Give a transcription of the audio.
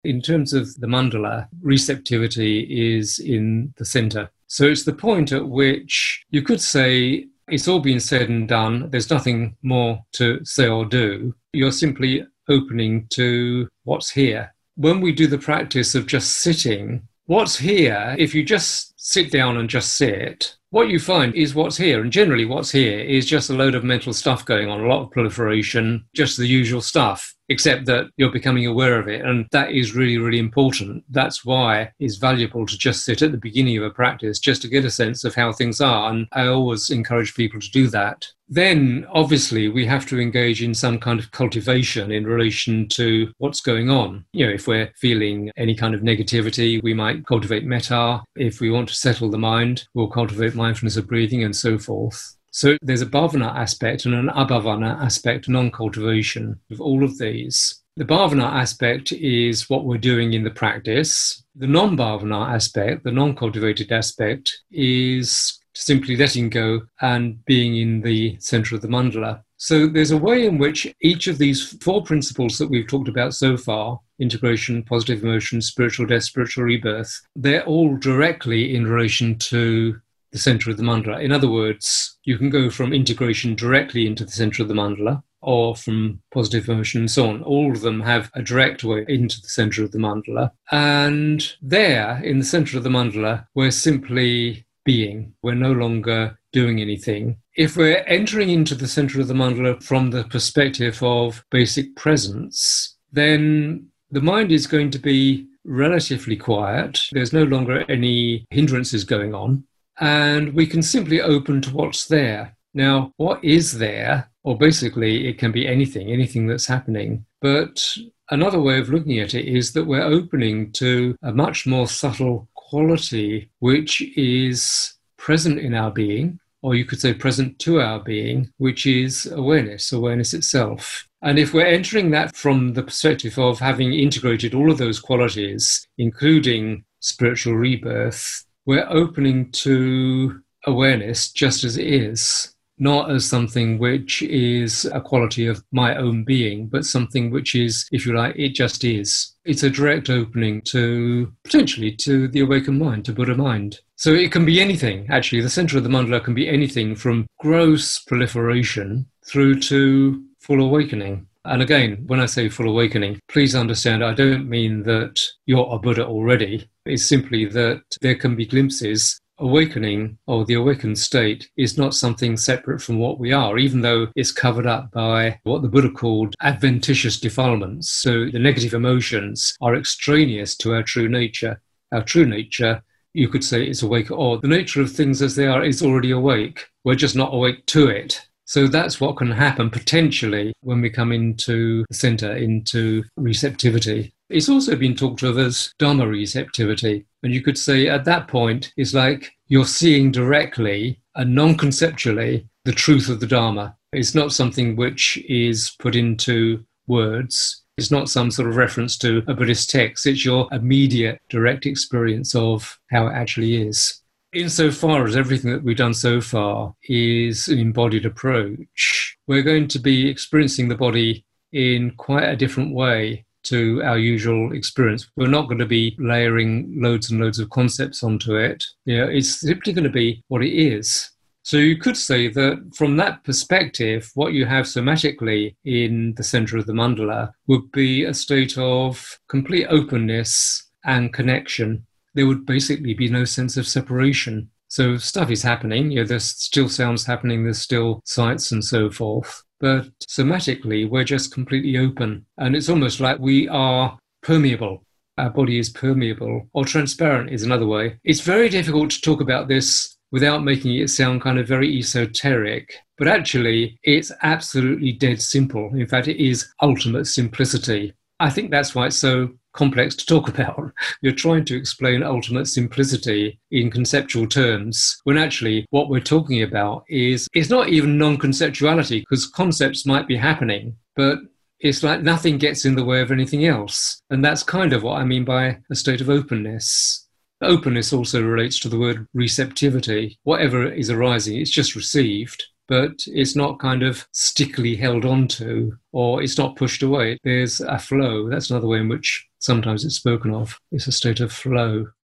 In terms of the mandala, receptivity is in the center. So it's the point at which you could say it's all been said and done. There's nothing more to say or do. You're simply opening to what's here. When we do the practice of just sitting, what's here, if you just sit down and just sit, what you find is what's here. And generally what's here is just a load of mental stuff going on, a lot of proliferation, just the usual stuff, except that you're becoming aware of it. And that is really, really important. That's why it's valuable to just sit at the beginning of a practice, just to get a sense of how things are. And I always encourage people to do that. Then, obviously, we have to engage in some kind of cultivation in relation to what's going on. If we're feeling any kind of negativity, we might cultivate metta. If we want to settle the mind, we'll cultivate mindfulness of breathing and so forth. So there's a bhavana aspect and an abhavana aspect, non-cultivation of all of these. The bhavana aspect is what we're doing in the practice. The non-bhavana aspect, the non-cultivated aspect, is simply letting go and being in the center of the mandala. So there's a way in which each of these four principles that we've talked about so far, integration, positive emotion, spiritual death, spiritual rebirth, they're all directly in relation to the center of the mandala. In other words, you can go from integration directly into the center of the mandala, or from positive emotion and so on. All of them have a direct way into the center of the mandala. And there, in the center of the mandala, we're simply being. We're no longer doing anything. If we're entering into the center of the mandala from the perspective of basic presence, then the mind is going to be relatively quiet. There's no longer any hindrances going on. And we can simply open to what's there. Now, what is there? Or basically, it can be anything that's happening. But another way of looking at it is that we're opening to a much more subtle quality, which is present in our being, or you could say present to our being, which is awareness itself. And if we're entering that from the perspective of having integrated all of those qualities, including spiritual rebirth, we're opening to awareness just as it is, not as something which is a quality of my own being, but something which is, if you like, it just is. It's a direct opening to, potentially, to the awakened mind, to Buddha mind. So it can be anything, actually. The center of the mandala can be anything from gross proliferation through to full awakening. And again, when I say full awakening, please understand, I don't mean that you're a Buddha already. It's simply that there can be glimpses. Awakening, or the awakened state, is not something separate from what we are, even though it's covered up by what the Buddha called adventitious defilements. So the negative emotions are extraneous to our true nature. Our true nature, you could say, is awake, or the nature of things as they are is already awake. We're just not awake to it. So that's what can happen potentially when we come into the center, into receptivity. It's also been talked of as Dharma receptivity. And you could say at that point, it's like you're seeing directly and non-conceptually the truth of the Dharma. It's not something which is put into words. It's not some sort of reference to a Buddhist text. It's your immediate, direct experience of how it actually is. Insofar as everything that we've done so far is an embodied approach, we're going to be experiencing the body in quite a different way to our usual experience. We're not going to be layering loads and loads of concepts onto it. It's simply going to be what it is. So you could say that from that perspective, what you have somatically in the center of the mandala would be a state of complete openness and connection. There would basically be no sense of separation. So stuff is happening, there's still sounds happening, there's still sights and so forth. But somatically, we're just completely open. And it's almost like we are permeable. Our body is permeable, or transparent is another way. It's very difficult to talk about this without making it sound kind of very esoteric. But actually, it's absolutely dead simple. In fact, it is ultimate simplicity. I think that's why it's so complex to talk about. You're trying to explain ultimate simplicity in conceptual terms, when actually what we're talking about is, it's not even non-conceptuality, because concepts might be happening, but it's like nothing gets in the way of anything else. And that's kind of what I mean by a state of openness. Openness also relates to the word receptivity. Whatever is arising, it's just received, but it's not kind of stickily held onto, or it's not pushed away. There's a flow. That's another way in which sometimes it's spoken of. It's a state of flow.